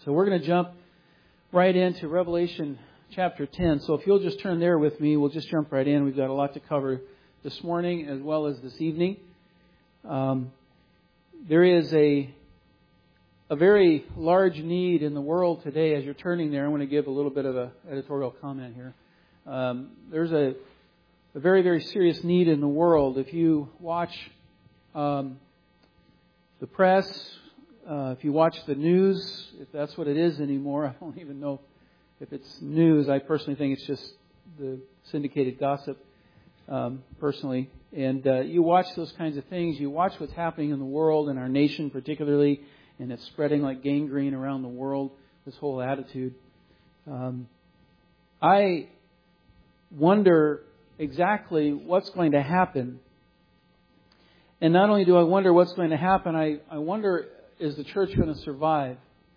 So we're going to jump right into Revelation chapter 10. So if you'll just turn there with me, we'll just jump right in. We've got a lot to cover this morning as well as this evening. There is a very large need in the world today. As you're turning there, I want to give a little bit of an editorial comment here. There's a very, very serious need in the world. If you watch the press, if you watch the news, if that's what it is anymore, I don't even know if it's news. I personally think it's just the syndicated gossip, personally. And you watch those kinds of things. You watch what's happening in the world, in our nation particularly, and it's spreading like gangrene around the world, this whole attitude. I wonder exactly what's going to happen. And not only do I wonder what's going to happen, I wonder, is the church going to survive?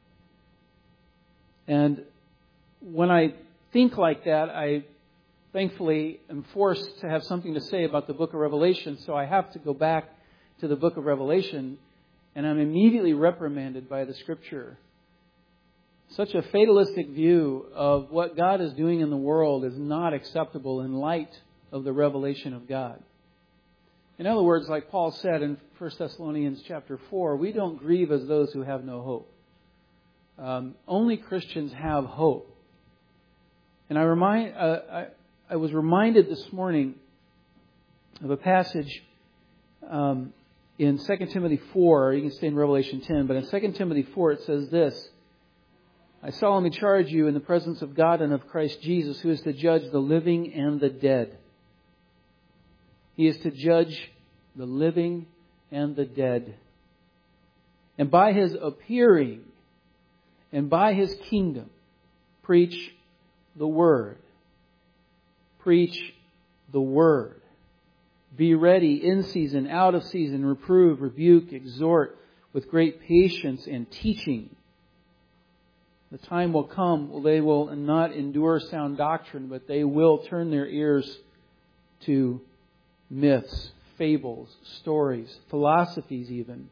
And when I think like that, I thankfully am forced to have something to say about the book of Revelation. So I have to go back to the book of Revelation, and I'm immediately reprimanded by the Scripture. Such a fatalistic view of what God is doing in the world is not acceptable in light of the revelation of God. In other words, like Paul said in 1 Thessalonians chapter 4, we don't grieve as those who have no hope. Only Christians have hope. And I was reminded this morning of a passage in 2 Timothy 4. You can stay in Revelation 10, but in 2 Timothy 4 it says this: I solemnly charge you in the presence of God and of Christ Jesus, who is to judge the living and the dead. He is to judge the living and the dead. And by His appearing and by His kingdom, preach the Word. Preach the Word. Be ready in season, out of season, reprove, rebuke, exhort with great patience and teaching. The time will come, they will not endure sound doctrine, but they will turn their ears to myths, fables, stories, philosophies even.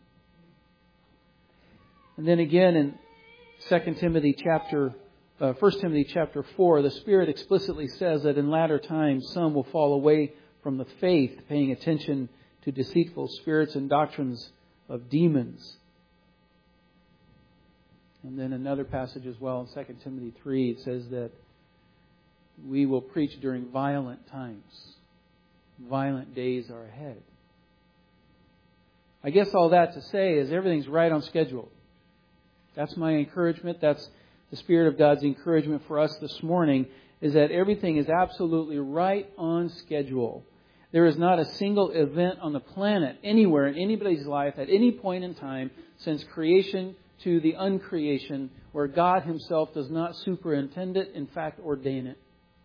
And then again in 1 Timothy chapter 4, the Spirit explicitly says that in latter times some will fall away from the faith, paying attention to deceitful spirits and doctrines of demons. And then another passage as well in 2 Timothy 3, it says that we will preach during violent times. Violent days are ahead. I guess all that to say is everything's right on schedule. That's my encouragement. That's the Spirit of God's encouragement for us this morning, is that everything is absolutely right on schedule. There is not a single event on the planet, anywhere in anybody's life, at any point in time, since creation to the uncreation, where God Himself does not superintend it, in fact ordain it.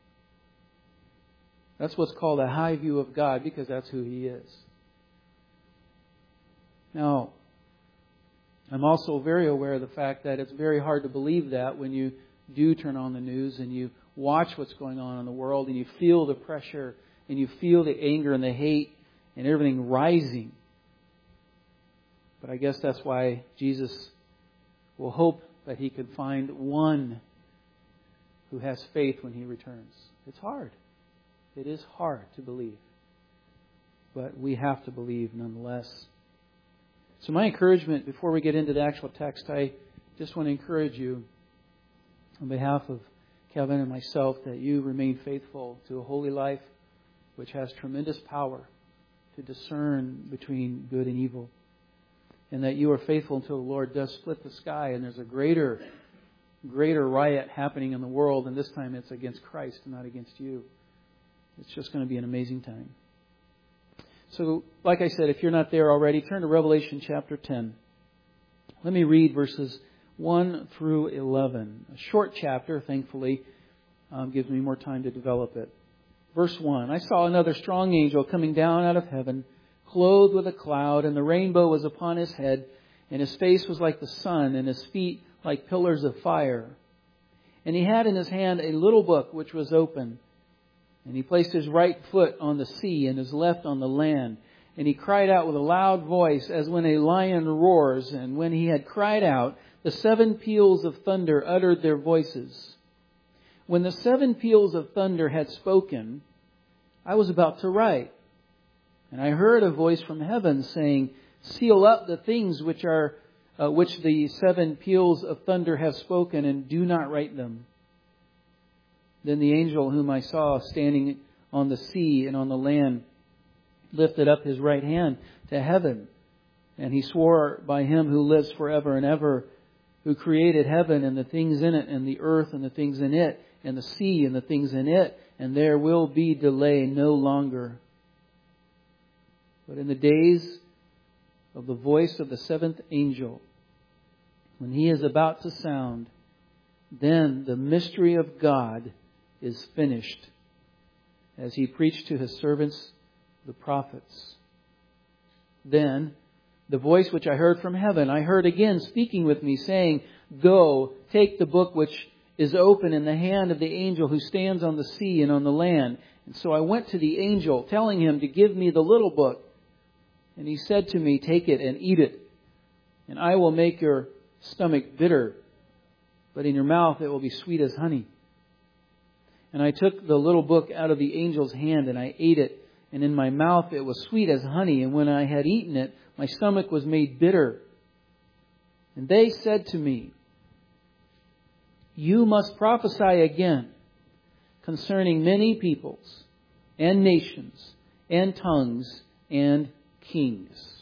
That's what's called a high view of God, because that's who He is. Now, I'm also very aware of the fact that it's very hard to believe that when you do turn on the news and you watch what's going on in the world and you feel the pressure and you feel the anger and the hate and everything rising. But I guess that's why Jesus will hope that He could find one who has faith when He returns. It's hard. It is hard to believe. But we have to believe nonetheless. So my encouragement, before we get into the actual text, I just want to encourage you on behalf of Kevin and myself that you remain faithful to a holy life which has tremendous power to discern between good and evil. And that you are faithful until the Lord does split the sky and there's a greater riot happening in the world, and this time it's against Christ and not against you. It's just going to be an amazing time. So, like I said, if you're not there already, turn to Revelation chapter 10. Let me read verses 1 through 11. A short chapter, thankfully, gives me more time to develop it. Verse 1, I saw another strong angel coming down out of heaven, clothed with a cloud, and the rainbow was upon his head, and his face was like the sun, and his feet like pillars of fire. And he had in his hand a little book which was open. And he placed his right foot on the sea and his left on the land. And he cried out with a loud voice as when a lion roars. And when he had cried out, the 7 peals of thunder uttered their voices. When the 7 peals of thunder had spoken, I was about to write. And I heard a voice from heaven saying, "Seal up the things which the 7 peals of thunder have spoken, and do not write them." Then the angel whom I saw standing on the sea and on the land lifted up his right hand to heaven, and he swore by him who lives forever and ever, who created heaven and the things in it, and the earth and the things in it, and the sea and the things in it, and there will be delay no longer. But in the days of the voice of the 7th angel, when he is about to sound, then the mystery of God is finished, as he preached to his servants the prophets. Then the voice which I heard from heaven, I heard again speaking with me, saying, "Go, take the book which is open in the hand of the angel who stands on the sea and on the land." And so I went to the angel, telling him to give me the little book. And he said to me, "Take it and eat it, and I will make your stomach bitter, but in your mouth it will be sweet as honey." And I took the little book out of the angel's hand, and I ate it, and in my mouth it was sweet as honey. And when I had eaten it, my stomach was made bitter. And they said to me, "You must prophesy again concerning many peoples and nations and tongues and kings."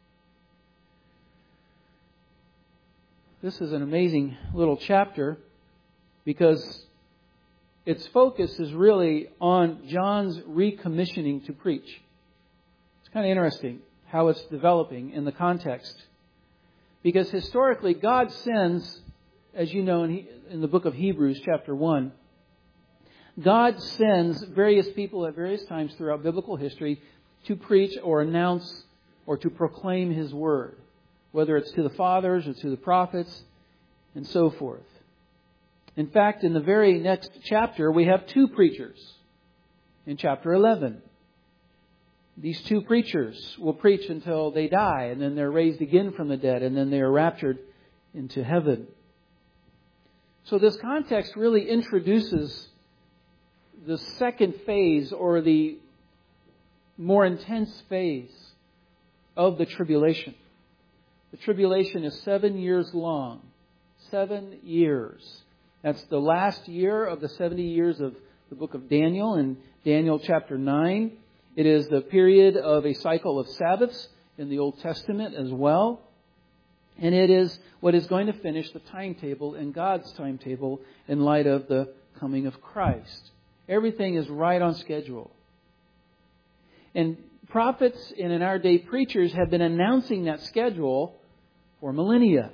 This is an amazing little chapter because its focus is really on John's recommissioning to preach. It's kind of interesting how it's developing in the context. Because historically, God sends, as you know in the book of Hebrews chapter 1, God sends various people at various times throughout biblical history to preach or announce or to proclaim His Word, whether it's to the fathers or to the prophets and so forth. In fact, in the very next chapter, we have 2 preachers in chapter 11. These 2 preachers will preach until they die, and then they're raised again from the dead, and then they are raptured into heaven. So this context really introduces the second phase, or the more intense phase of the tribulation. The tribulation is 7 years long. 7 years. That's the last year of the 70 years of the book of Daniel, in Daniel chapter 9. It is the period of a cycle of Sabbaths in the Old Testament as well. And it is what is going to finish the timetable in God's timetable in light of the coming of Christ. Everything is right on schedule. And prophets and in our day preachers have been announcing that schedule for millennia.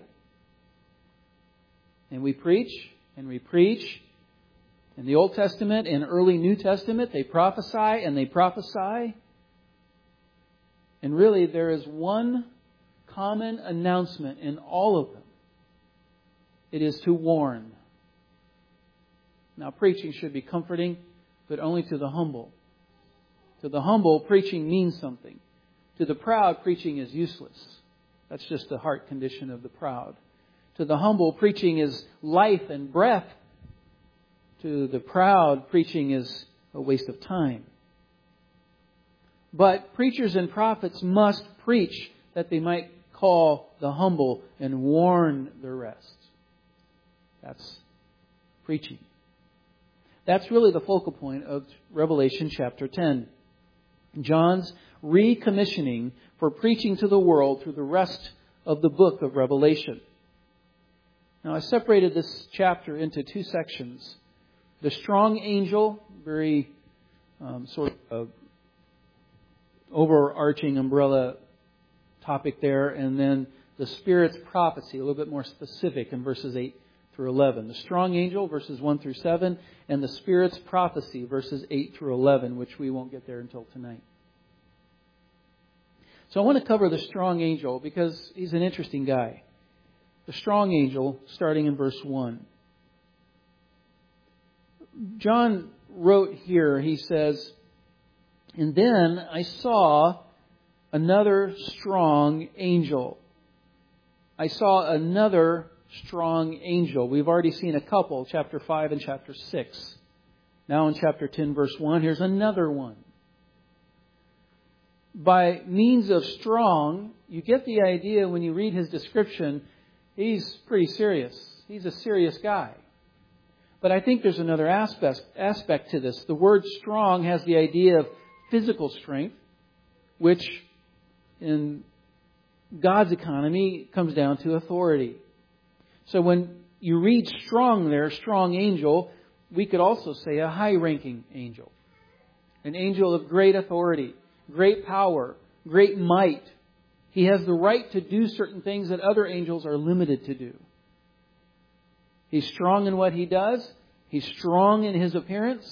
And we preach and we preach. In the Old Testament and early New Testament, they prophesy and they prophesy. And really, there is one common announcement in all of them. It is to warn. Now, preaching should be comforting, but only to the humble. To the humble, preaching means something. To the proud, preaching is useless. That's just the heart condition of the proud. To the humble, preaching is life and breath. To the proud, preaching is a waste of time. But preachers and prophets must preach that they might call the humble and warn the rest. That's preaching. That's really the focal point of Revelation chapter 10. John's recommissioning for preaching to the world through the rest of the book of Revelation. Now, I separated this chapter into 2 sections. The strong angel, very sort of overarching umbrella topic there, and then the Spirit's prophecy, a little bit more specific in verses 8 through 11. The strong angel, verses 1 through 7, and the Spirit's prophecy, verses 8 through 11, which we won't get there until tonight. So I want to cover the strong angel because he's an interesting guy. The strong angel, starting in verse 1. John wrote here, he says, "And then I saw another strong angel." I saw another strong angel. We've already seen a couple, chapter 5 and chapter 6. Now in chapter 10, verse 1, here's another one. By means of strong, you get the idea when you read his description, he's pretty serious. He's a serious guy. But I think there's another aspect to this. The word strong has the idea of physical strength, which in God's economy comes down to authority. So when you read strong there, strong angel, we could also say a high-ranking angel. An angel of great authority, great power, great might. He has the right to do certain things that other angels are limited to do. He's strong in what he does. He's strong in his appearance.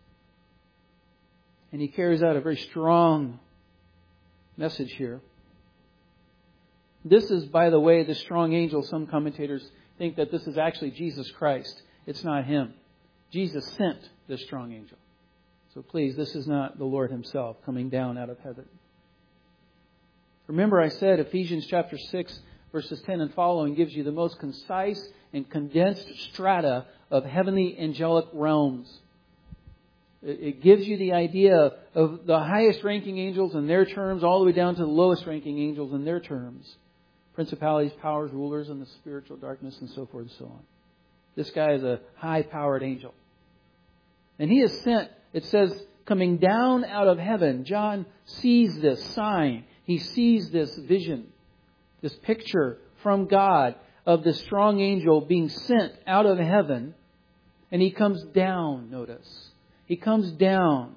And he carries out a very strong message here. This is, by the way, the strong angel. Some commentators think that this is actually Jesus Christ. It's not him. Jesus sent this strong angel. So please, this is not the Lord himself coming down out of heaven. Remember I said Ephesians chapter 6 verses 10 and following gives you the most concise and condensed strata of heavenly angelic realms. It gives you the idea of the highest ranking angels in their terms all the way down to the lowest ranking angels in their terms. Principalities, powers, rulers, and the spiritual darkness and so forth and so on. This guy is a high-powered angel. And he is sent, it says, coming down out of heaven. John sees this sign. He sees this vision, this picture from God of the strong angel being sent out of heaven. And he comes down, notice. He comes down.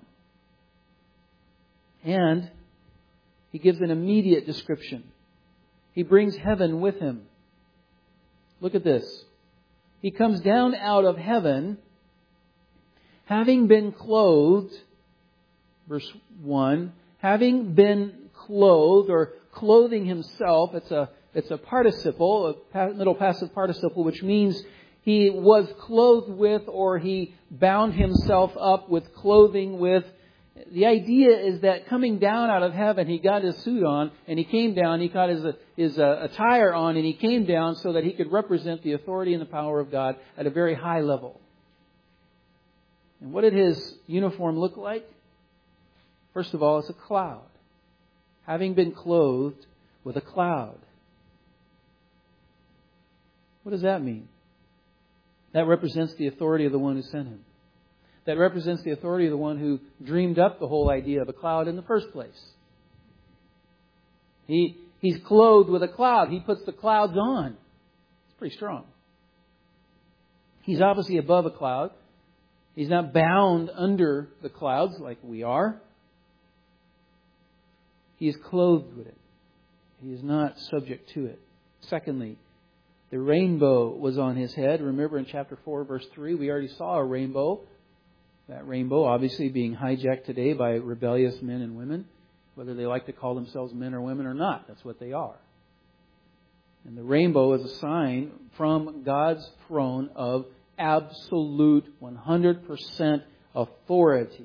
And he gives an immediate description. He brings heaven with him. Look at this. He comes down out of heaven, having been clothed, verse 1, having been clothed or clothing himself. It's a participle, a middle passive participle, which means he was clothed with or he bound himself up with clothing with. The idea is that coming down out of heaven, he got his suit on and he came down. He got his attire on and he came down so that he could represent the authority and the power of God at a very high level. And what did his uniform look like? First of all, it's a cloud. Having been clothed with a cloud. What does that mean? That represents the authority of the one who sent him. That represents the authority of the one who dreamed up the whole idea of a cloud in the first place. He's clothed with a cloud. He puts the clouds on. It's pretty strong. He's obviously above a cloud. He's not bound under the clouds like we are. He is clothed with it. He is not subject to it. Secondly, the rainbow was on his head. Remember in chapter 4, verse 3, we already saw a rainbow. That rainbow obviously being hijacked today by rebellious men and women, whether they like to call themselves men or women or not. That's what they are. And the rainbow is a sign from God's throne of absolute 100% authority.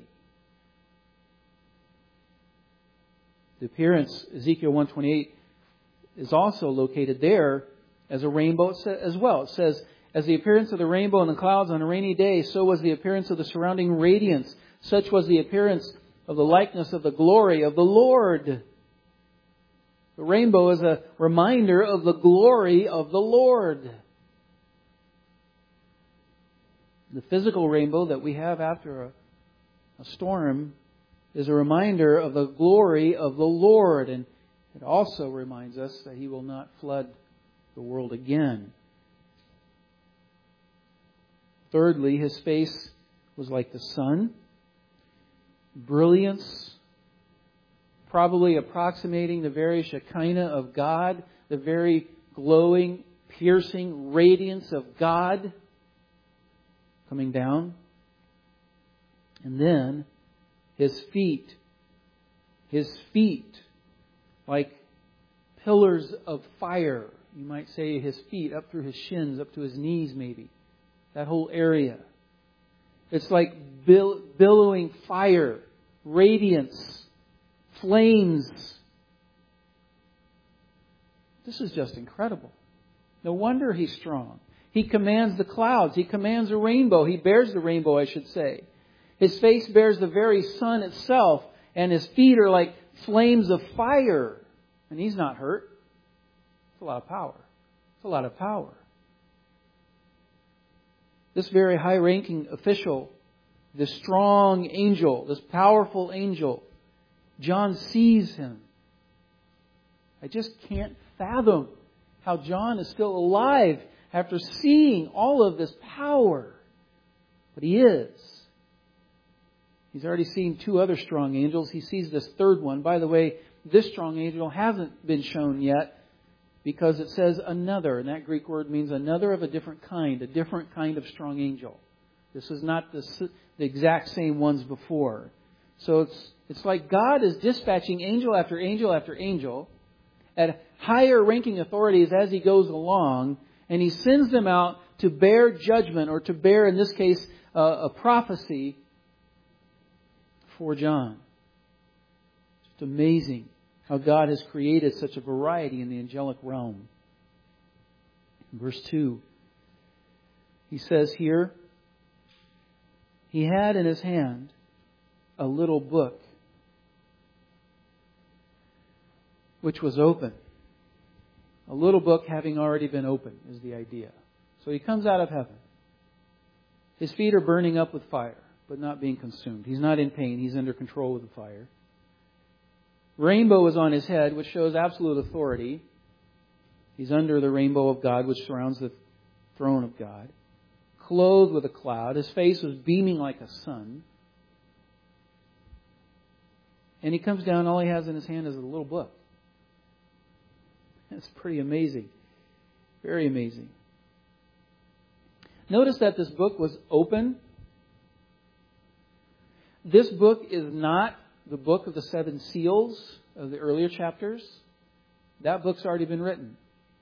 The appearance, Ezekiel 1:28, is also located there as a rainbow as well. It says, as the appearance of the rainbow in the clouds on a rainy day, so was the appearance of the surrounding radiance. Such was the appearance of the likeness of the glory of the Lord. The rainbow is a reminder of the glory of the Lord. The physical rainbow that we have after a storm is a reminder of the glory of the Lord. And it also reminds us that He will not flood the world again. Thirdly, His face was like the sun. Brilliance, probably approximating the very Shekinah of God, the very glowing, piercing radiance of God coming down. And then His feet like pillars of fire. You might say His feet up through His shins, up to His knees maybe. That whole area. It's like billowing fire, radiance, flames. This is just incredible. No wonder He's strong. He commands the clouds. He commands a rainbow. He bears the rainbow, I should say. His face bears the very sun itself, and His feet are like flames of fire. And He's not hurt. It's a lot of power. It's a lot of power. This very high-ranking official, this strong angel, this powerful angel, John sees Him. I just can't fathom how John is still alive after seeing all of this power. But he is. He's already seen 2 other strong angels. He sees this third one. By the way, this strong angel hasn't been shown yet because it says another. And that Greek word means another of a different kind of strong angel. This is not the exact same ones before. So it's like God is dispatching angel after angel after angel at higher ranking authorities as He goes along, and He sends them out to bear judgment, or to bear, in this case, a prophecy for John. Just amazing how God has created such a variety in the angelic realm. In verse 2, He says here, He had in His hand a little book, which was open. A little book having already been opened is the idea. So He comes out of heaven. His feet are burning up with fire, but not being consumed. He's not in pain. He's under control with the fire. Rainbow is on His head, which shows absolute authority. He's under the rainbow of God, which surrounds the throne of God. Clothed with a cloud. His face was beaming like a sun. And He comes down, all He has in His hand is a little book. That's pretty amazing. Very amazing. Notice that this book was open. This book is not the book of the 7 seals of the earlier chapters. That book's already been written.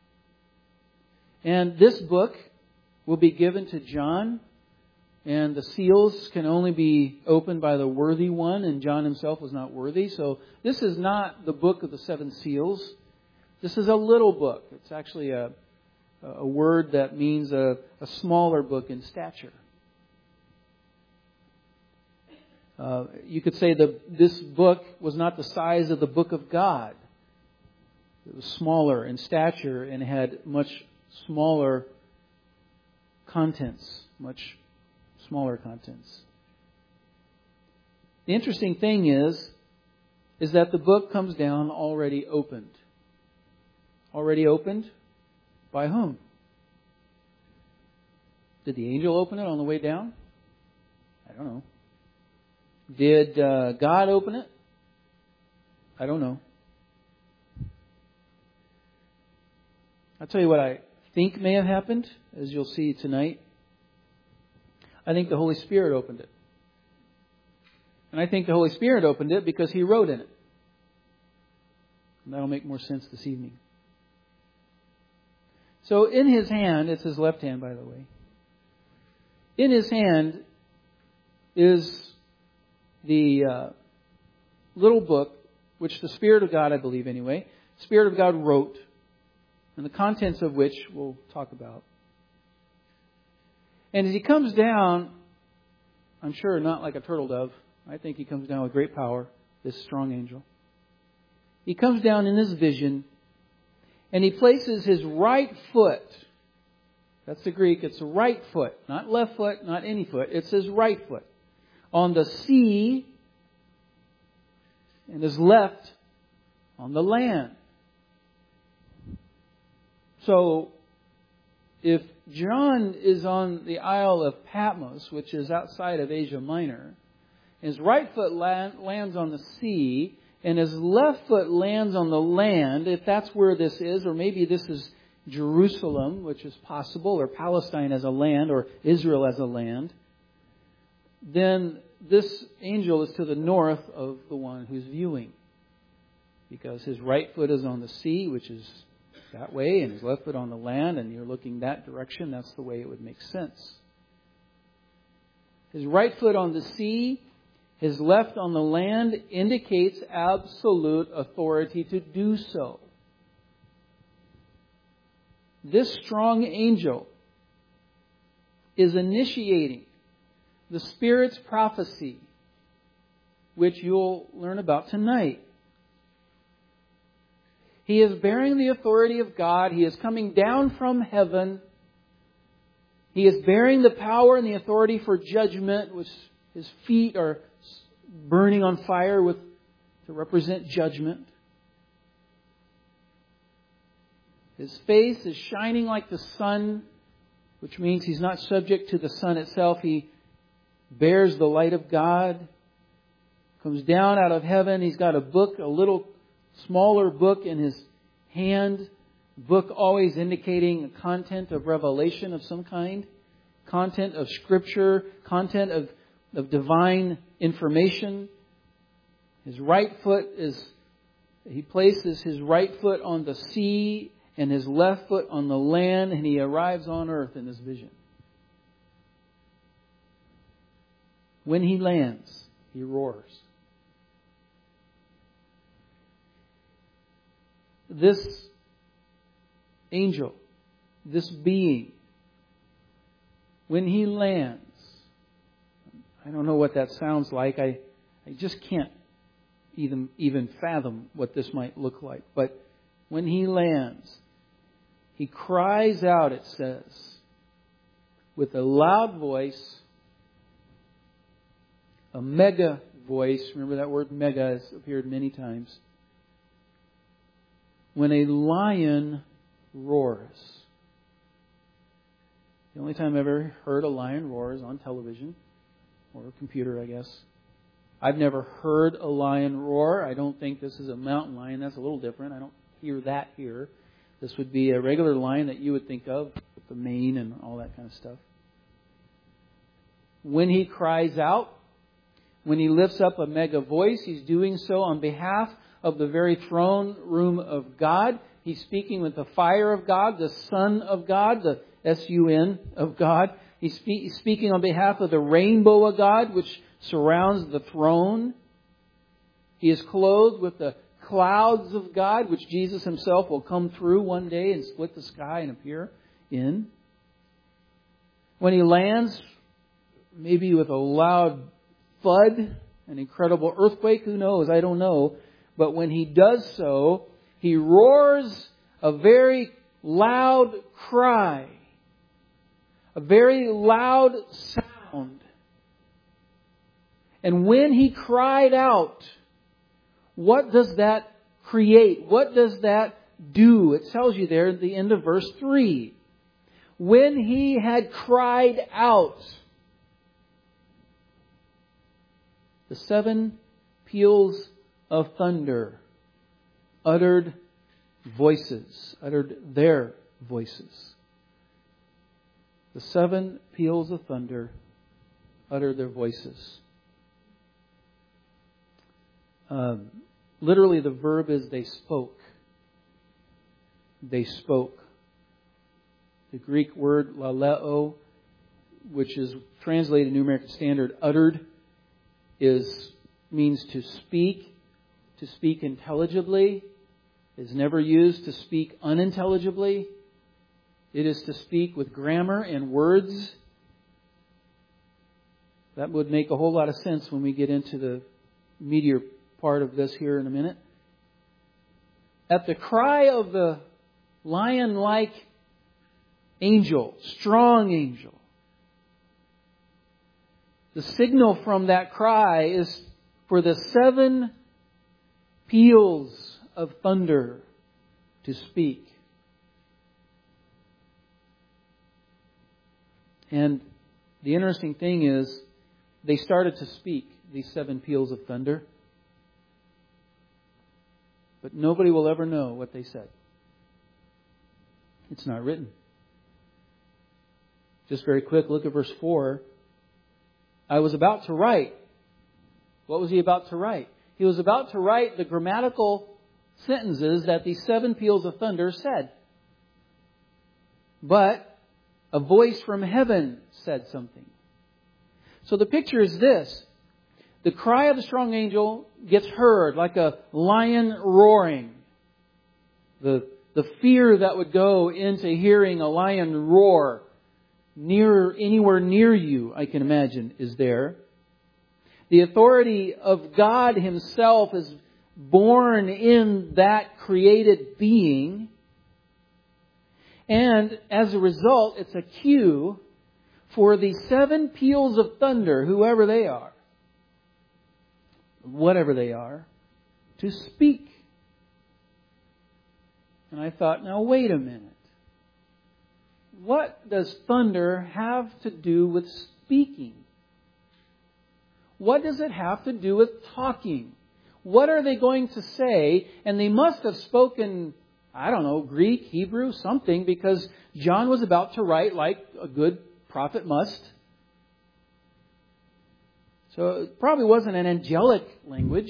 And this book will be given to John. And the seals can only be opened by the worthy one. And John himself was not worthy. So this is not the book of the 7 seals. This is a little book. It's actually a word that means a smaller book in stature. You could say that this book was not the size of the book of God. It was smaller in stature and had much smaller contents. Much smaller contents. The interesting thing is that the book comes down already opened. Already opened? By whom? Did the angel open it on the way down? I don't know. Did God open it? I don't know. I'll tell you what I think may have happened, as you'll see tonight. I think the Holy Spirit opened it. And I think the Holy Spirit opened it because He wrote in it. And that'll make more sense this evening. So in His hand, it's His left hand, by the way. In His hand is the little book, which the Spirit of God, I believe anyway, Spirit of God wrote, and the contents of which we'll talk about. And as He comes down, I'm sure not like a turtle dove. I think He comes down with great power, this strong angel. He comes down in this vision, and He places His right foot, that's the Greek, it's the right foot, not left foot, not any foot, it's His right foot, on the sea, and His left on the land. So, if John is on the Isle of Patmos, which is outside of Asia Minor, his right foot lands on the sea, and his left foot lands on the land, if that's where this is, or maybe this is Jerusalem, which is possible, or Palestine as a land, or Israel as a land, then this angel is to the north of the one who's viewing. Because his right foot is on the sea, which is that way, and his left foot on the land, and you're looking that direction, that's the way it would make sense. His right foot on the sea, his left on the land, indicates absolute authority to do so. this strong angel is initiating the Spirit's prophecy, which you'll learn about tonight. He is bearing the authority of God. He is coming down from heaven. He is bearing the power and the authority for judgment, which his feet are burning on fire to represent judgment. His face is shining like the sun, which means he's not subject to the sun itself. He bears the light of God. Comes down out of heaven. He's got a book, a little smaller book in his hand. Book always indicating a content of revelation of some kind. Content of Scripture. Content of divine information. His right foot he places his right foot on the sea and his left foot on the land, and he arrives on earth in this vision. When he lands, he roars. This angel, this being, when he lands, I don't know what that sounds like. I just can't even fathom what this might look like. But when he lands, he cries out, it says, with a loud voice, a mega voice. Remember that word mega has appeared many times. When a lion roars. The only time I've ever heard a lion roar is on television or a computer, I guess. I've never heard a lion roar. I don't think this is a mountain lion. That's a little different. I don't hear that here. This would be a regular lion that you would think of with the mane and all that kind of stuff. When he cries out, when he lifts up a mega voice, he's doing so on behalf of the very throne room of God. He's speaking with the fire of God, the Son of God, the S-U-N of God. He's speaking on behalf of the rainbow of God, which surrounds the throne. He is clothed with the clouds of God, which Jesus himself will come through one day and split the sky and appear in. When he lands, maybe with a loud thud, an incredible earthquake, who knows? I don't know. But when he does so, he roars a very loud cry, a very loud sound. And when he cried out, what does that create? What does that do? It tells you there at the end of verse 3. When he had cried out, the 7 peals of thunder uttered their voices. The 7 peals of thunder uttered their voices. Literally, the verb is they spoke. They spoke. The Greek word laleo, which is translated in New American Standard, uttered, means to speak intelligibly. Is never used to speak unintelligibly. It is to speak with grammar and words. That would make a whole lot of sense when we get into the meatier part of this here in a minute. At the cry of the lion-like angel, strong angel, the signal from that cry is for the 7 peals of thunder to speak. And the interesting thing is, they started to speak, these 7 peals of thunder. But nobody will ever know what they said. It's not written. Just very quick, look at verse 4. I was about to write. What was he about to write? He was about to write the grammatical sentences that these 7 peals of thunder said. But a voice from heaven said something. So the picture is this. The cry of the strong angel gets heard like a lion roaring. The The fear that would go into hearing a lion roar anywhere near you, I can imagine, is there. The authority of God Himself is born in that created being. And as a result, it's a cue for the 7 peals of thunder, whoever they are, whatever they are, to speak. And I thought, now wait a minute. What does thunder have to do with speaking? What does it have to do with talking? What are they going to say? And they must have spoken, I don't know, Greek, Hebrew, something, because John was about to write like a good prophet must. So it probably wasn't an angelic language.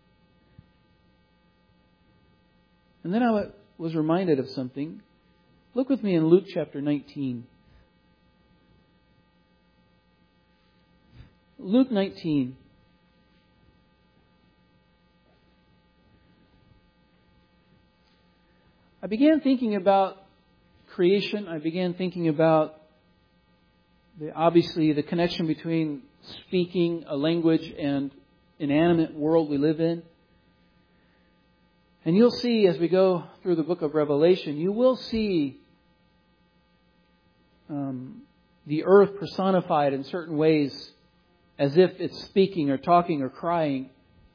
And then I was reminded of something. Look with me in Luke chapter 19. Luke 19. I began thinking about creation. I began thinking about obviously the connection between speaking a language and inanimate world we live in. And you'll see as we go through the book of Revelation, you will see the earth personified in certain ways as if it's speaking or talking or crying.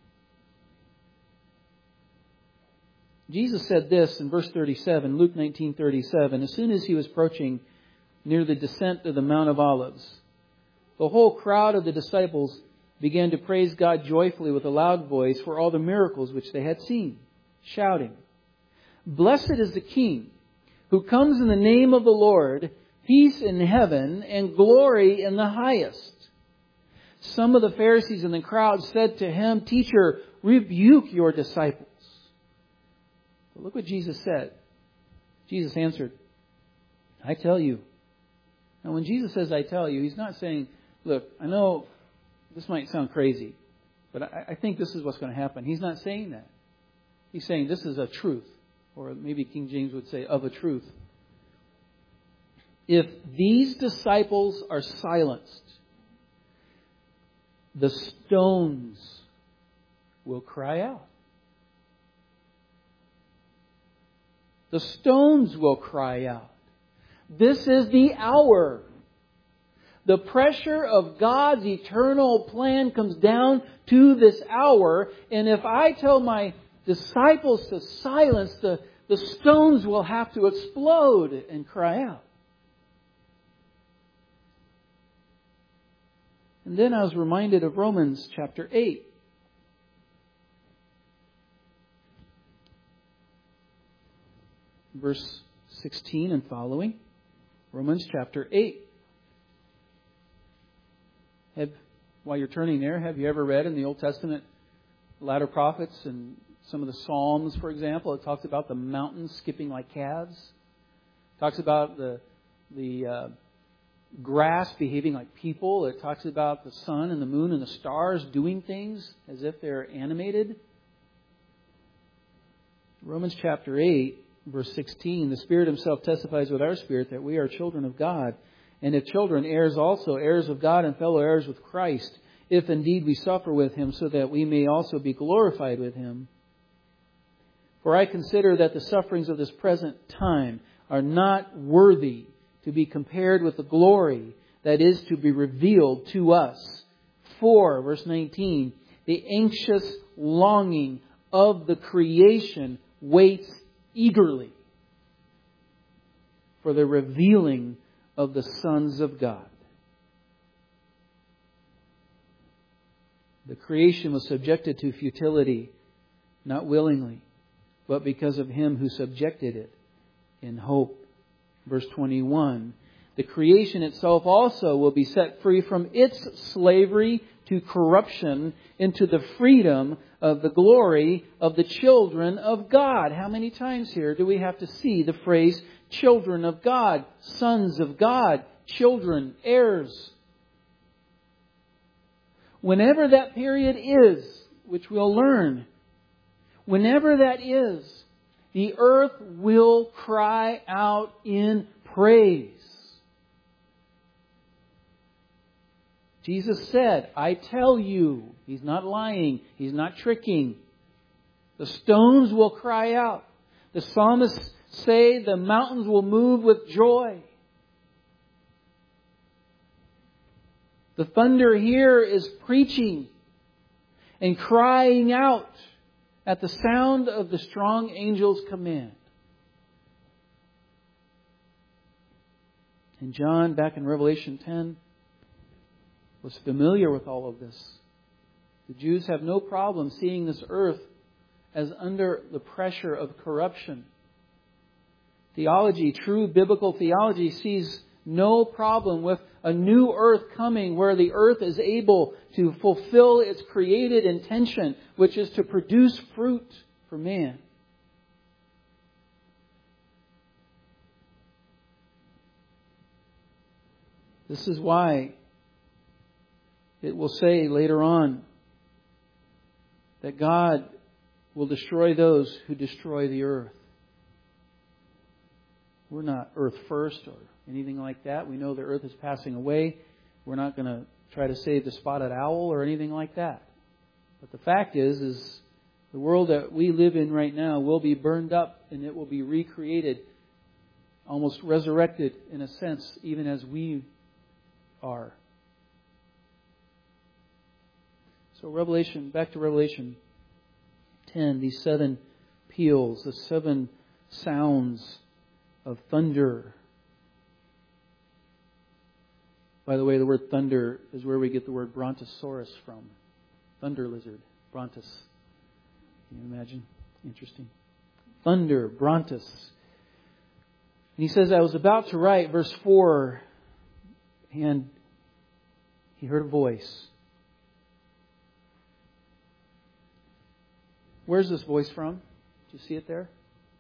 Jesus said this in verse 37, Luke 19:37, as soon as He was approaching near the descent of the Mount of Olives, the whole crowd of the disciples began to praise God joyfully with a loud voice for all the miracles which they had seen, shouting, "Blessed is the King who comes in the name of the Lord, peace in heaven and glory in the highest." Some of the Pharisees in the crowd said to Him, "Teacher, rebuke your disciples." But look what Jesus said. Jesus answered, "I tell you." Now when Jesus says, "I tell you," He's not saying, look, I know this might sound crazy, but I think this is what's going to happen. He's not saying that. He's saying this is a truth. Or maybe King James would say, of a truth. If these disciples are silenced, the stones will cry out. The stones will cry out. This is the hour. The pressure of God's eternal plan comes down to this hour. And if I tell my disciples to silence, the stones will have to explode and cry out. And then I was reminded of Romans chapter 8. Verse 16 and following. Romans chapter 8. While you're turning there, have you ever read in the Old Testament latter prophets and some of the Psalms, for example? It talks about the mountains skipping like calves. It talks about the grass behaving like people. It talks about the sun and the moon and the stars doing things as if they're animated. Romans chapter 8, verse 16, the Spirit Himself testifies with our spirit that we are children of God. And if children, heirs also, heirs of God and fellow heirs with Christ, if indeed we suffer with Him, so that we may also be glorified with Him. For I consider that the sufferings of this present time are not worthy to be compared with the glory that is to be revealed to us. For, verse 19, the anxious longing of the creation waits eagerly for the revealing of the sons of God. The creation was subjected to futility, not willingly, but because of Him who subjected it in hope. Verse 21, the creation itself also will be set free from its slavery to corruption into the freedom of the glory of the children of God. How many times here do we have to see the phrase children of God, sons of God, children, heirs? Whenever that period is, which we'll learn, whenever that is, The earth will cry out in praise. Jesus said, I tell you, He's not lying, He's not tricking. The stones will cry out. The psalmists say the mountains will move with joy. The thunder here is preaching and crying out at the sound of the strong angel's command. And John, back in Revelation 10, was familiar with all of this. The Jews have no problem seeing this earth as under the pressure of corruption. Theology, true biblical theology, sees no problem with a new earth coming where the earth is able to fulfill its created intention, which is to produce fruit for man. This is why it will say later on that God will destroy those who destroy the earth. We're not earth first or anything like that. We know the earth is passing away. We're not going to try to save the spotted owl or anything like that. But the fact is the world that we live in right now will be burned up and it will be recreated, almost resurrected in a sense, even as we are. So back to Revelation 10, these 7 peals, the 7 sounds of thunder. By the way, the word thunder is where we get the word brontosaurus from. Thunder lizard, brontos. Can you imagine? Interesting. Thunder, brontos. And he says, I was about to write, verse 4, and he heard a voice. Where's this voice from? Do you see it there?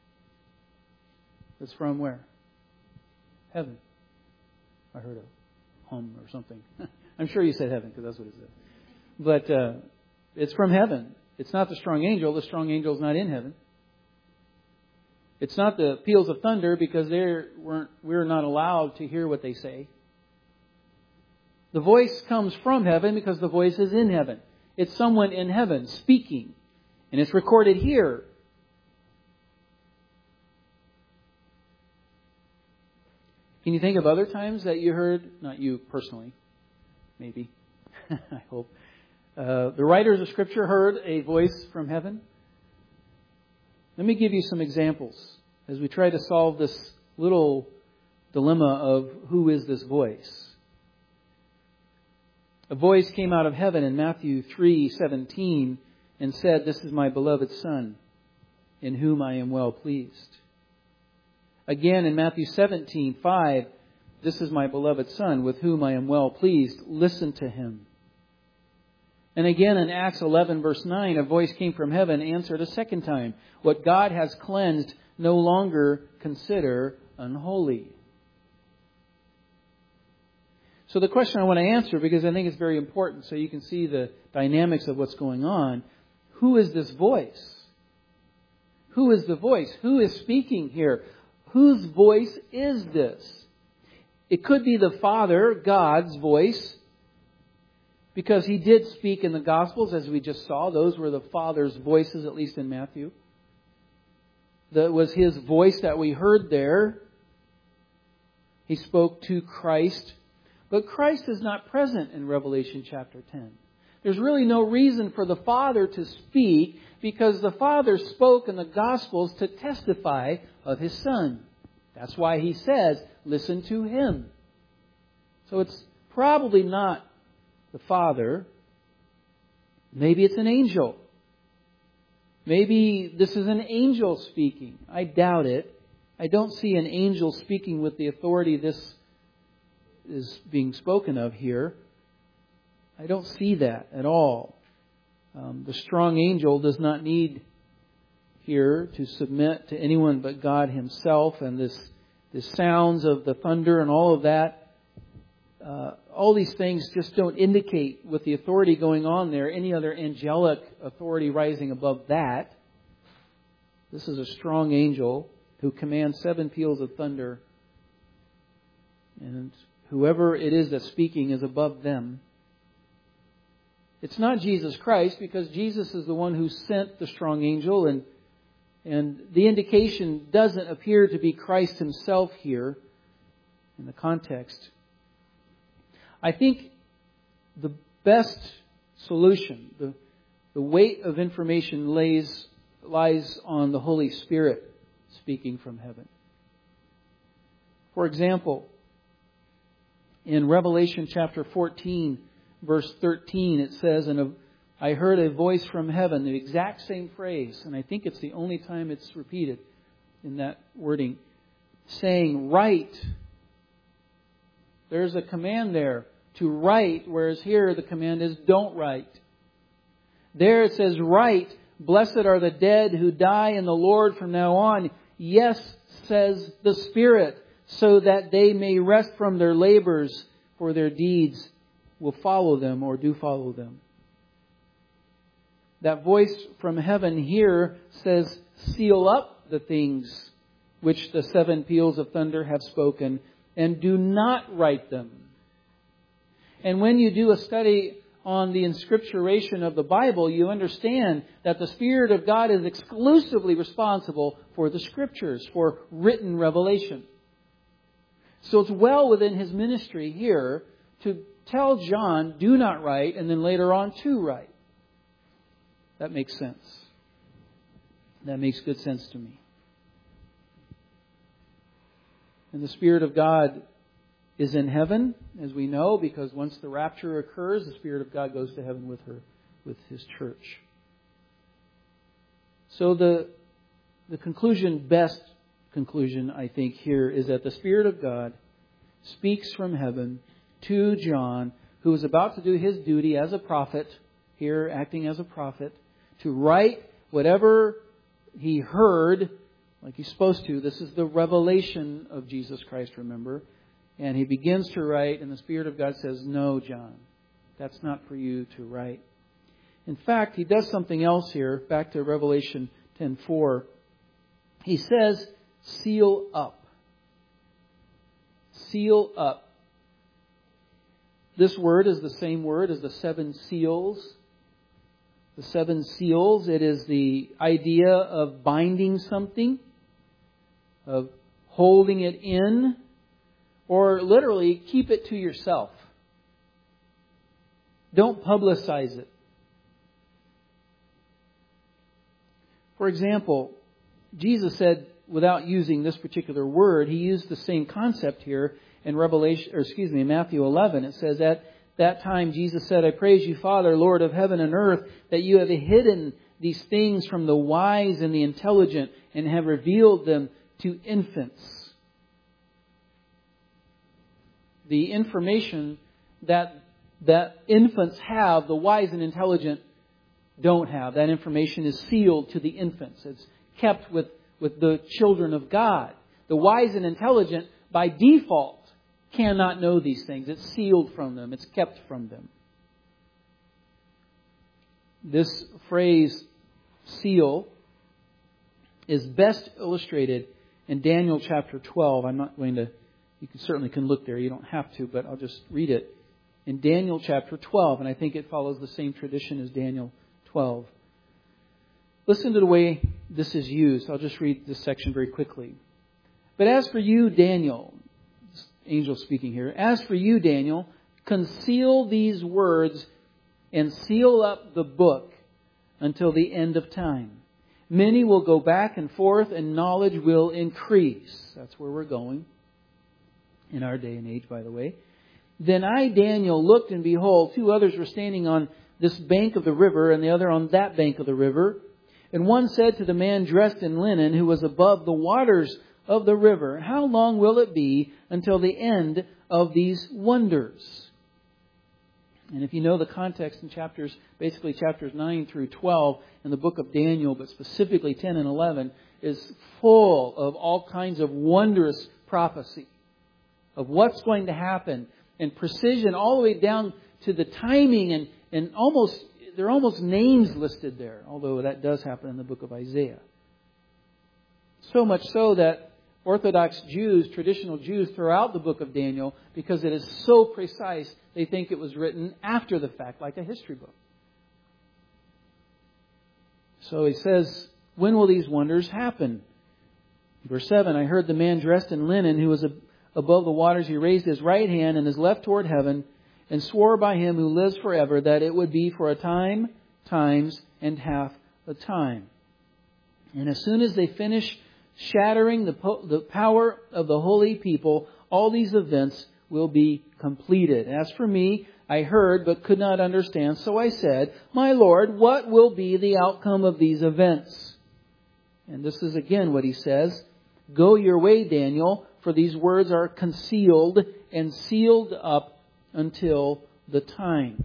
It's from where? Heaven. I heard a hum or something. I'm sure you said heaven because that's what it said. But it's from heaven. It's not the strong angel. The strong angel is not in heaven. It's not the peals of thunder because we're not allowed to hear what they say. The voice comes from heaven because the voice is in heaven. It's someone in heaven speaking. And it's recorded here. Can you think of other times that you heard, not you personally, maybe, I hope, the writers of Scripture heard a voice from heaven? Let me give you some examples as we try to solve this little dilemma of who is this voice. A voice came out of heaven in Matthew 3:17 and said, "This is my beloved Son, in whom I am well pleased." Again in Matthew 17:5, "This is my beloved Son, with whom I am well pleased. Listen to him." And again in Acts 11, verse 9, a voice came from heaven, answered a second time, "What God has cleansed, no longer consider unholy." So the question I want to answer, because I think it's very important so you can see the dynamics of what's going on, who is this voice? Who is the voice? Who is speaking here? Whose voice is this? It could be the Father, God's voice, because He did speak in the Gospels, as we just saw. Those were the Father's voices, at least in Matthew. That was His voice that we heard there. He spoke to Christ. But Christ is not present in Revelation chapter 10. There's really no reason for the Father to speak because the Father spoke in the Gospels to testify of His Son. That's why He says, listen to Him. So it's probably not the Father. Maybe it's an angel. Maybe this is an angel speaking. I doubt it. I don't see an angel speaking with the authority this is being spoken of here. I don't see that at all. The strong angel does not need here to submit to anyone but God Himself, and this sounds of the thunder and all of that, all these things just don't indicate, with the authority going on there, any other angelic authority rising above that. This is a strong angel who commands 7 peals of thunder. And whoever it is that's speaking is above them. It's not Jesus Christ, because Jesus is the one who sent the strong angel, and the indication doesn't appear to be Christ Himself here in the context. I think the best solution, the weight of information lies on the Holy Spirit speaking from heaven. For example, in Revelation chapter 14, verse 13, it says, "And I heard a voice from heaven," the exact same phrase, and I think it's the only time it's repeated in that wording, saying, "Write." There's a command there to write, whereas here the command is don't write. There it says, "Write, blessed are the dead who die in the Lord from now on. Yes, says the Spirit, so that they may rest from their labors, for their deeds will follow them," or do follow them. That voice from heaven here says, "Seal up the things which the 7 peals of thunder have spoken, and do not write them." And when you do a study on the inscripturation of the Bible, you understand that the Spirit of God is exclusively responsible for the Scriptures, for written revelation. So it's well within His ministry here to tell John, do not write, and then later on to write. That makes sense. That makes good sense to me. And the Spirit of God is in heaven, as we know, because once the rapture occurs, the Spirit of God goes to heaven with His church. So the best conclusion, I think, here is that the Spirit of God speaks from heaven to John, who is about to do his duty as a prophet, here acting as a prophet, to write whatever he heard, like he's supposed to. This is the revelation of Jesus Christ, remember. And he begins to write, and the Spirit of God says, "No, John, that's not for you to write." In fact, he does something else here. Back to Revelation 10:4. He says, "Seal up." Seal up. This word is the same word as the 7 seals. The 7 seals, it is the idea of binding something, of holding it in, or literally keep it to yourself. Don't publicize it. For example, Jesus said, without using this particular word, He used the same concept here in Matthew 11. It says, "At that time Jesus said, I praise you, Father, Lord of heaven and earth, that you have hidden these things from the wise and the intelligent and have revealed them to infants." The information that infants have, the wise and intelligent don't have. That information is sealed to the infants. It's kept with the children of God. The wise and intelligent, by default, cannot know these things. It's sealed from them. It's kept from them. This phrase, seal, is best illustrated in Daniel chapter 12. I'm not going to, you certainly can look there. You don't have to, but I'll just read it. In Daniel chapter 12, and I think it follows the same tradition as Daniel 12. Listen to the way this is used. I'll just read this section very quickly. "But as for you, Daniel," angel speaking here, "as for you, Daniel, conceal these words and seal up the book until the end of time. Many will go back and forth and knowledge will increase." That's where we're going in our day and age, by the way. "Then I, Daniel, looked, and behold, 2 others were standing on this bank of the river and the other on that bank of the river. And one said to the man dressed in linen who was above the waters of the river, How long will it be until the end of these wonders?" And if you know the context in chapters 9 through 12 in the book of Daniel, but specifically 10 and 11, is full of all kinds of wondrous prophecy of what's going to happen, and precision all the way down to the timing, and there are almost names listed there, although that does happen in the book of Isaiah. So much so that Orthodox Jews, traditional Jews, throw out the book of Daniel because it is so precise, they think it was written after the fact, like a history book. So he says, when will these wonders happen? Verse 7, I heard the man dressed in linen who was above the waters. He raised his right hand and his left toward heaven and swore by him who lives forever that it would be for a time, times, and half a time. And as soon as they finish shattering the power of the holy people, all these events will be completed. As for me, I heard but could not understand. So I said, my Lord, what will be the outcome of these events? And this is again what he says. Go your way, Daniel, for these words are concealed and sealed up until the time.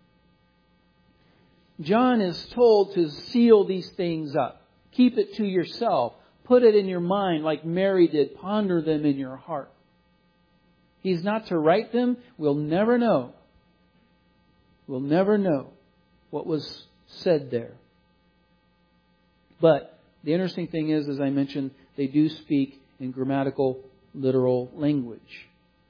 John is told to seal these things up. Keep it to yourself. Put it in your mind like Mary did. Ponder them in your heart. He's not to write them. We'll never know. We'll never know what was said there. But the interesting thing is, as I mentioned, they do speak in grammatical, literal language.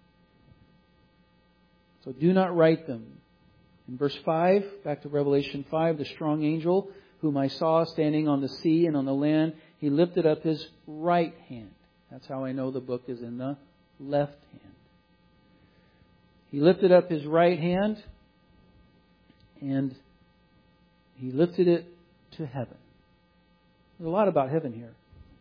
So do not write them. In verse 5, back to Revelation 5, the strong angel whom I saw standing on the sea and on the land, he lifted up his right hand. That's how I know the book is in the left hand. He lifted up his right hand and he lifted it to heaven. There's a lot about heaven here.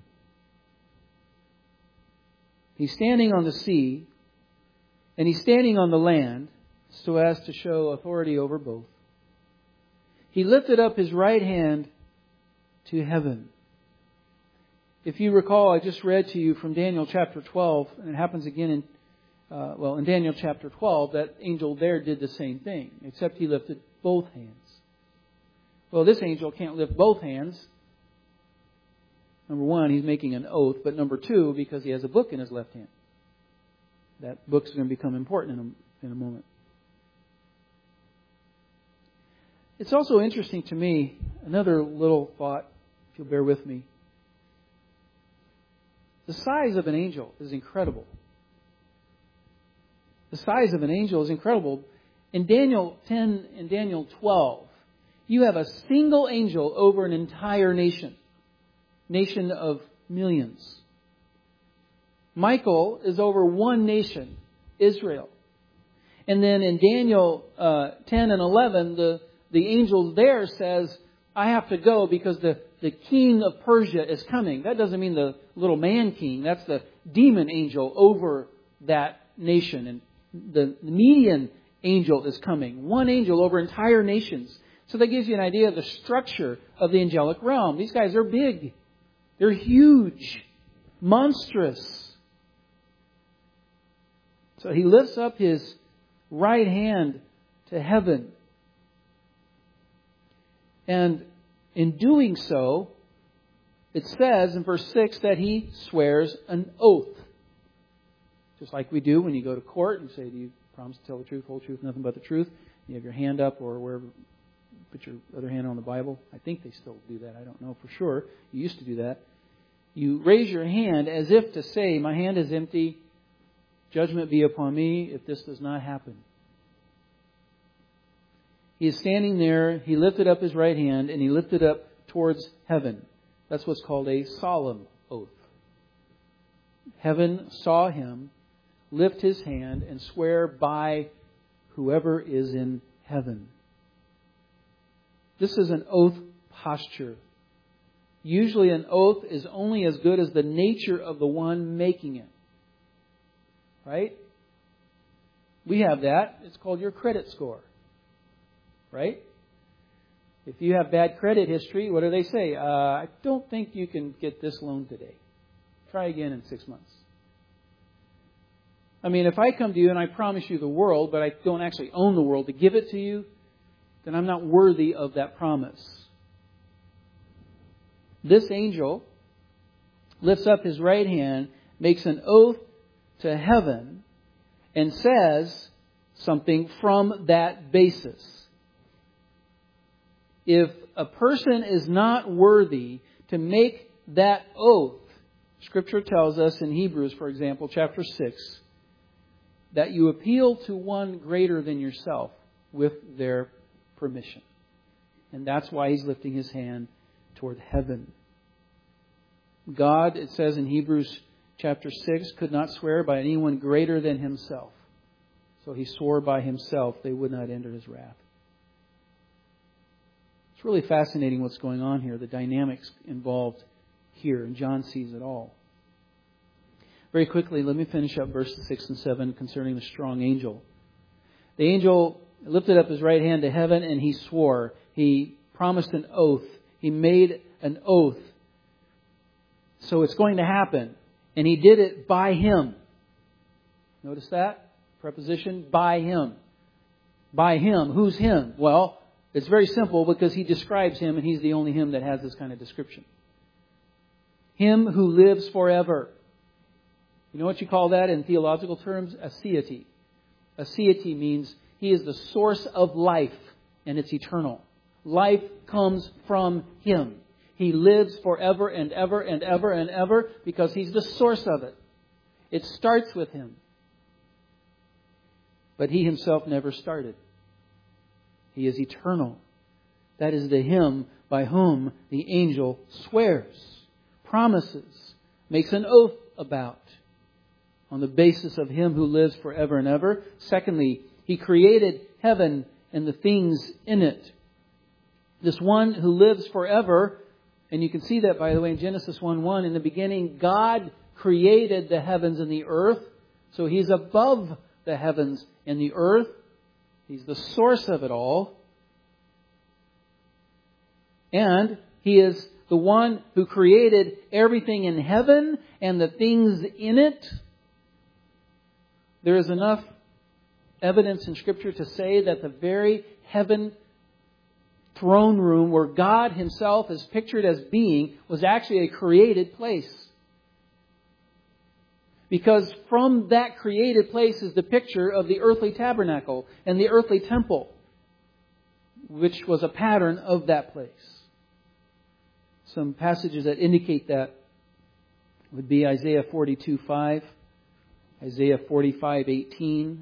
He's standing on the sea and he's standing on the land so as to show authority over both. He lifted up his right hand to heaven. If you recall, I just read to you from Daniel chapter 12, and it happens again in Daniel chapter 12, that angel there did the same thing, except he lifted both hands. Well, this angel can't lift both hands. Number one, he's making an oath, but number two, because he has a book in his left hand. That book's going to become important in a moment. It's also interesting to me, another little thought, if you'll bear with me. The size of an angel is incredible. The size of an angel is incredible. In Daniel 10 and Daniel 12, you have a single angel over an entire nation of millions. Michael is over one nation, Israel. And then in Daniel 10 and 11, the angel there says, I have to go because the king of Persia is coming. That doesn't mean the little man king. That's the demon angel over that nation. And the median angel is coming. One angel over entire nations. So that gives you an idea of the structure of the angelic realm. These guys are big. They're huge. Monstrous. So he lifts up his right hand to heaven. And in doing so, it says in verse 6 that he swears an oath. Just like we do when you go to court and say, do you promise to tell the truth, whole truth, nothing but the truth? You have your hand up or wherever, put your other hand on the Bible. I think they still do that. I don't know for sure. You used to do that. You raise your hand as if to say, my hand is empty. Judgment be upon me if this does not happen. He is standing there. He lifted up his right hand and he lifted up towards heaven. That's what's called a solemn oath. Heaven saw him lift his hand and swear by whoever is in heaven. This is an oath posture. Usually an oath is only as good as the nature of the one making it. Right? We have that. It's called your credit score. Right? If you have bad credit history, what do they say? I don't think you can get this loan today. Try again in 6 months. I mean, if I come to you and I promise you the world, but I don't actually own the world to give it to you, then I'm not worthy of that promise. This angel lifts up his right hand, makes an oath to heaven, and says something from that basis. If a person is not worthy to make that oath, Scripture tells us in Hebrews, for example, chapter 6, that you appeal to one greater than yourself with their permission. And that's why He's lifting His hand toward heaven. God, it says in Hebrews chapter 6, could not swear by anyone greater than Himself. So He swore by Himself they would not enter His wrath. It's really fascinating what's going on here, the dynamics involved here, and John sees it all. Very quickly, let me finish up verses 6 and 7 concerning the strong angel. The angel lifted up his right hand to heaven and he swore. He promised an oath. He made an oath. So it's going to happen. And he did it by Him. Notice that? Preposition, by Him. By Him. Who's Him? Well, it's very simple because He describes Him and He's the only Him that has this kind of description. Him who lives forever. You know what you call that in theological terms? Aseity. Aseity means He is the source of life and it's eternal. Life comes from Him. He lives forever and ever and ever and ever because He's the source of it. It starts with Him. But He Himself never started. He is eternal. That is the Him by whom the angel swears, promises, makes an oath about, on the basis of Him who lives forever and ever. Secondly, He created heaven and the things in it. This one who lives forever, and you can see that, by the way, in Genesis 1:1, in the beginning, God created the heavens and the earth. So He's above the heavens and the earth. He's the source of it all. And He is the one who created everything in heaven and the things in it. There is enough evidence in Scripture to say that the very heaven throne room where God Himself is pictured as being was actually a created place. Because from that created place is the picture of the earthly tabernacle and the earthly temple, which was a pattern of that place. Some passages that indicate that would be Isaiah 42:5, Isaiah 45:18,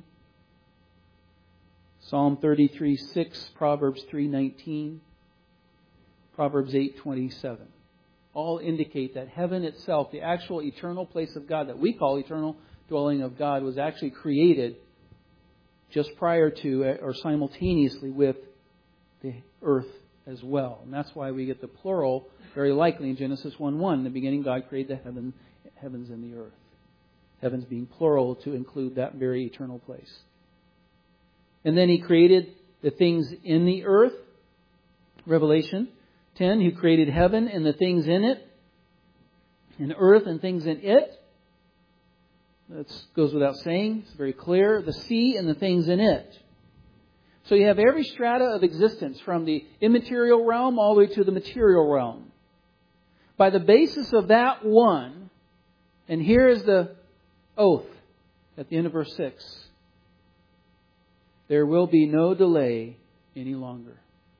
Psalm 33:6, Proverbs 3:19, Proverbs 8:27. All indicate that heaven itself, the actual eternal place of God that we call eternal dwelling of God, was actually created just prior to or simultaneously with the earth as well. And that's why we get the plural very likely in Genesis 1:1. In the beginning God created the heavens and the earth. Heavens being plural to include that very eternal place. And then He created the things in the earth. Revelation 10, He created heaven and the things in it, and earth and things in it. That goes without saying. It's very clear. The sea and the things in it. So you have every strata of existence from the immaterial realm all the way to the material realm. By the basis of that one, and here is the oath at the end of verse 6. There will be no delay any longer.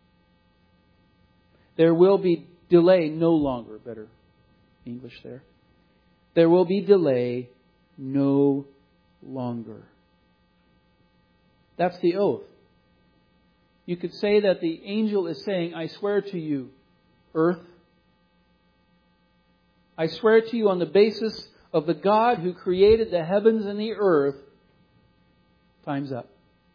There will be delay no longer. Better English there. There will be delay no longer. That's the oath. You could say that the angel is saying, I swear to you, earth. I swear to you on the basis of the God who created the heavens and the earth. Time's up.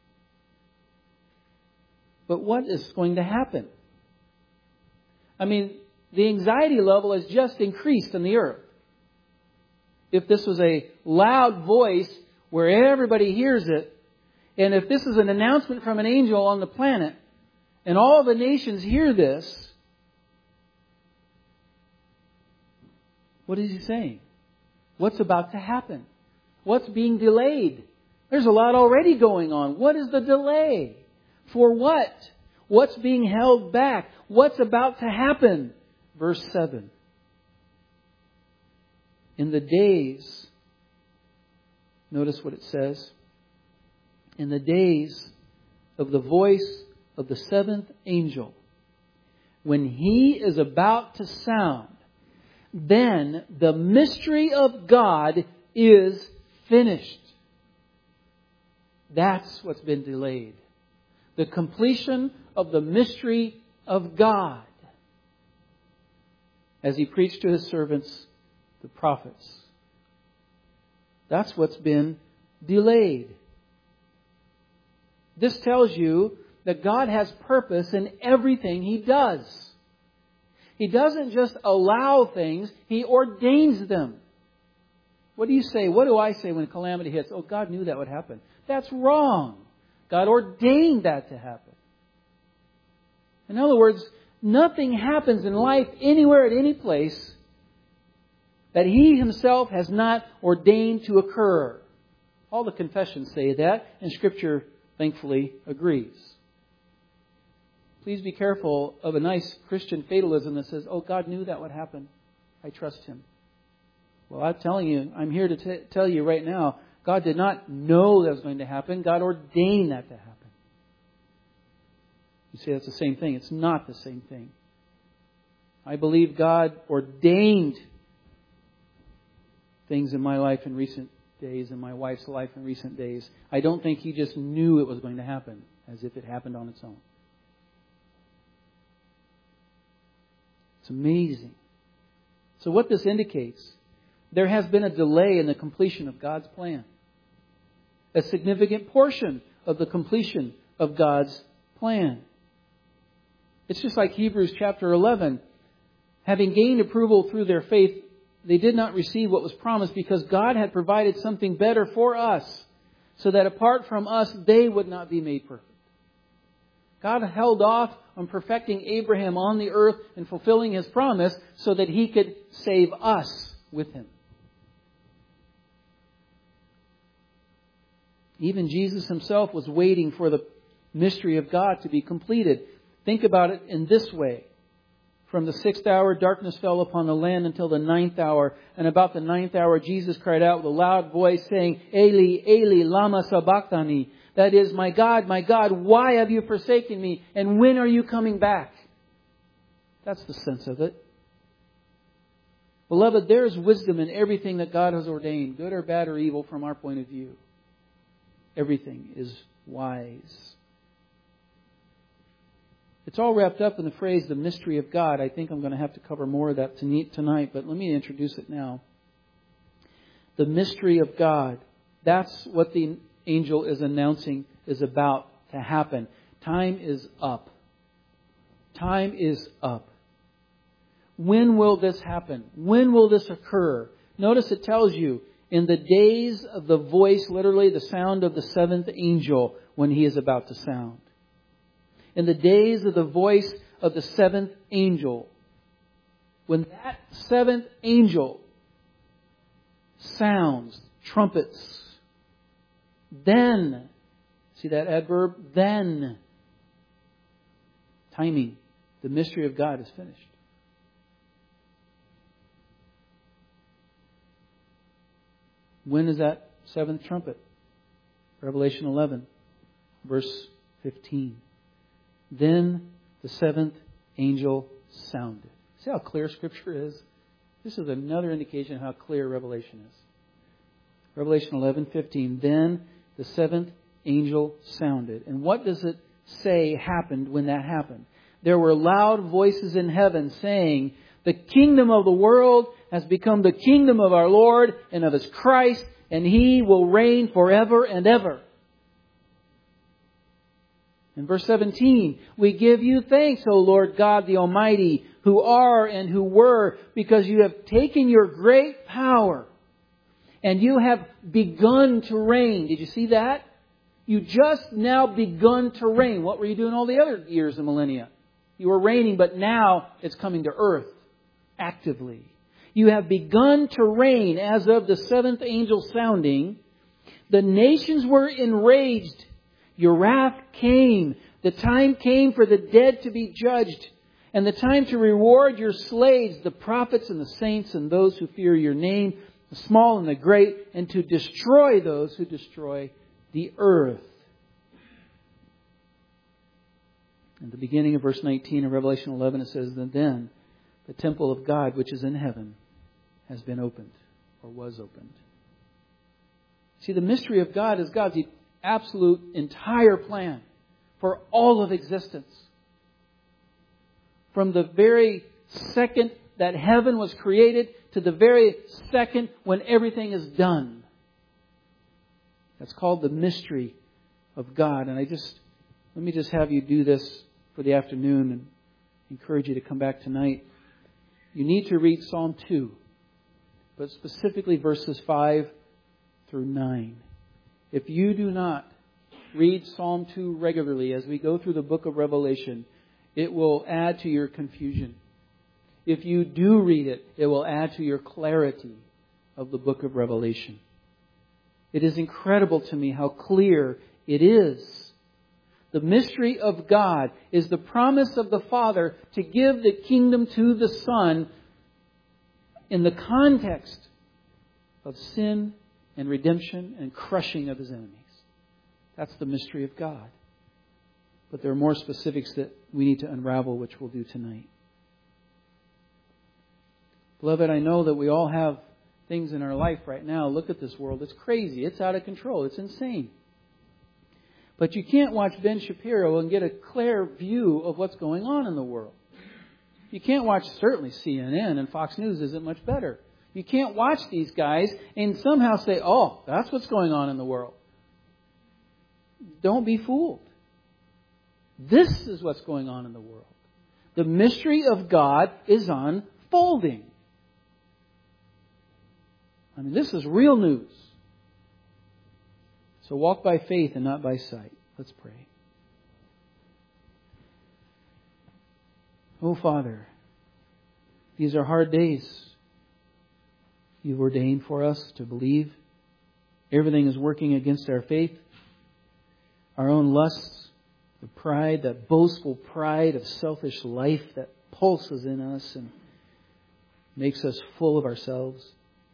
But what is going to happen? I mean, the anxiety level has just increased in the earth. If this was a loud voice where everybody hears it, and if this is an announcement from an angel on the planet, and all the nations hear this, what is He saying? What's about to happen? What's being delayed? There's a lot already going on. What is the delay? For what? What's being held back? What's about to happen? Verse 7. In the days, notice what it says. In the days of the voice of the seventh angel, when he is about to sound, then the mystery of God is finished. That's what's been delayed. The completion of the mystery of God. As He preached to His servants, the prophets. That's what's been delayed. This tells you that God has purpose in everything He does. He doesn't just allow things, He ordains them. What do you say? What do I say when calamity hits? Oh, God knew that would happen. That's wrong. God ordained that to happen. In other words, nothing happens in life anywhere at any place that He Himself has not ordained to occur. All the confessions say that, and Scripture thankfully agrees. Please be careful of a nice Christian fatalism that says, oh, God knew that would happen. I trust Him. Well, I'm telling you, I'm here to tell you right now, God did not know that was going to happen. God ordained that to happen. You say that's the same thing. It's not the same thing. I believe God ordained things in my life in recent days, in my wife's life in recent days. I don't think He just knew it was going to happen as if it happened on its own. It's amazing. So what this indicates, there has been a delay in the completion of God's plan. A significant portion of the completion of God's plan. It's just like Hebrews chapter 11. Having gained approval through their faith, they did not receive what was promised because God had provided something better for us, so that apart from us, they would not be made perfect. God held off on perfecting Abraham on the earth and fulfilling His promise so that He could save us with Him. Even Jesus Himself was waiting for the mystery of God to be completed. Think about it in this way. From the 6th hour, darkness fell upon the land until the 9th hour. And about the 9th hour, Jesus cried out with a loud voice saying, Eli, Eli, lama sabachthani. That is, my God, why have you forsaken me? And when are you coming back? That's the sense of it. Beloved, there is wisdom in everything that God has ordained, good or bad or evil from our point of view. Everything is wise. It's all wrapped up in the phrase, the mystery of God. I think I'm going to have to cover more of that tonight, but let me introduce it now. The mystery of God. That's what the angel is announcing is about to happen. Time is up. Time is up. When will this happen? When will this occur? Notice it tells you, in the days of the voice, literally the sound of the 7th angel, when he is about to sound. In the days of the voice of the 7th angel, when that 7th angel sounds, trumpets, then, see that adverb? Then, timing, the mystery of God is finished. When is that 7th trumpet? Revelation 11, verse 15. Then the 7th angel sounded. See how clear Scripture is? This is another indication of how clear Revelation is. Revelation 11:15. Then the 7th angel sounded. And what does it say happened when that happened? There were loud voices in heaven saying, the kingdom of the world has become the kingdom of our Lord and of His Christ, and He will reign forever and ever. In verse 17, we give you thanks, O Lord God the Almighty, who are and who were, because you have taken your great power and you have begun to reign. Did you see that? You just now begun to reign. What were you doing all the other years and millennia? You were reigning, but now it's coming to earth actively. You have begun to reign as of the 7th angel sounding. The nations were enraged. Your wrath came. The time came for the dead to be judged, and the time to reward your slaves, the prophets and the saints and those who fear your name, the small and the great, and to destroy those who destroy the earth. In the beginning of verse 19 of Revelation 11, it says, then the temple of God which is in heaven has been opened or was opened. See, the mystery of God is God's absolute entire plan for all of existence. From the very second that heaven was created to the very second when everything is done. That's called the mystery of God. And let me just have you do this for the afternoon and encourage you to come back tonight. You need to read Psalm 2, but specifically verses 5 through 9. If you do not read Psalm 2 regularly as we go through the book of Revelation, it will add to your confusion. If you do read it, it will add to your clarity of the book of Revelation. It is incredible to me how clear it is. The mystery of God is the promise of the Father to give the kingdom to the Son in the context of sin and redemption and crushing of His enemies. That's the mystery of God. But there are more specifics that we need to unravel, which we'll do tonight. Beloved, I know that we all have things in our life right now. Look at this world. It's crazy. It's out of control. It's insane. But you can't watch Ben Shapiro and get a clear view of what's going on in the world. You can't watch certainly CNN, and Fox News isn't much better. You can't watch these guys and somehow say, oh, that's what's going on in the world. Don't be fooled. This is what's going on in the world. The mystery of God is unfolding. I mean, this is real news. So walk by faith and not by sight. Let's pray. Oh, Father, these are hard days. You've ordained for us to believe. Everything is working against our faith. Our own lusts, the pride, that boastful pride of selfish life that pulses in us and makes us full of ourselves.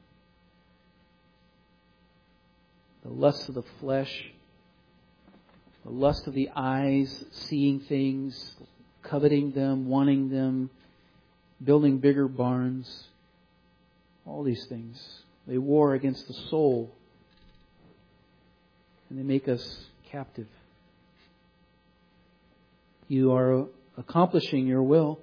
The lust of the flesh, the lust of the eyes, seeing things, coveting them, wanting them, building bigger barns. All these things. They war against the soul. And they make us captive. You are accomplishing your will.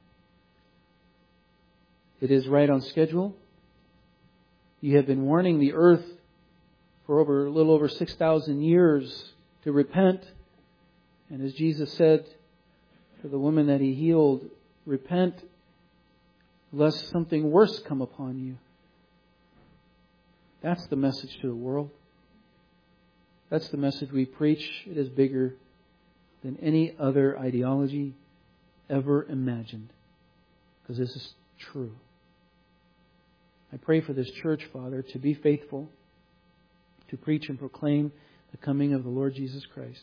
It is right on schedule. You have been warning the earth for a little over 6,000 years to repent. And as Jesus said to the woman that He healed, repent lest something worse come upon you. That's the message to the world. That's the message we preach. It is bigger than any other ideology ever imagined. Because this is true. I pray for this church, Father, to be faithful, to preach and proclaim the coming of the Lord Jesus Christ.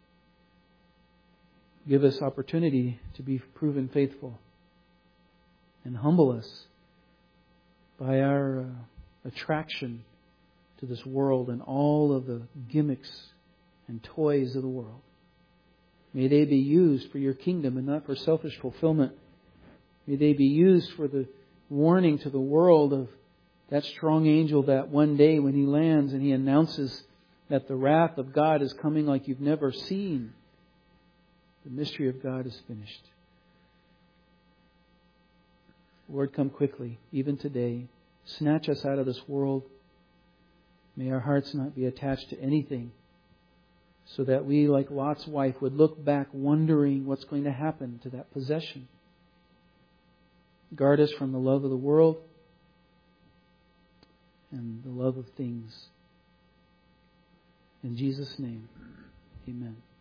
Give us opportunity to be proven faithful. And humble us by our attraction to this world and all of the gimmicks and toys of the world. May they be used for your kingdom and not for selfish fulfillment. May they be used for the warning to the world of that strong angel that one day when he lands and he announces that the wrath of God is coming like you've never seen. The mystery of God is finished. Lord, come quickly, even today. Snatch us out of this world. May our hearts not be attached to anything, so that we, like Lot's wife, would look back wondering what's going to happen to that possession. Guard us from the love of the world and the love of things. In Jesus' name, amen.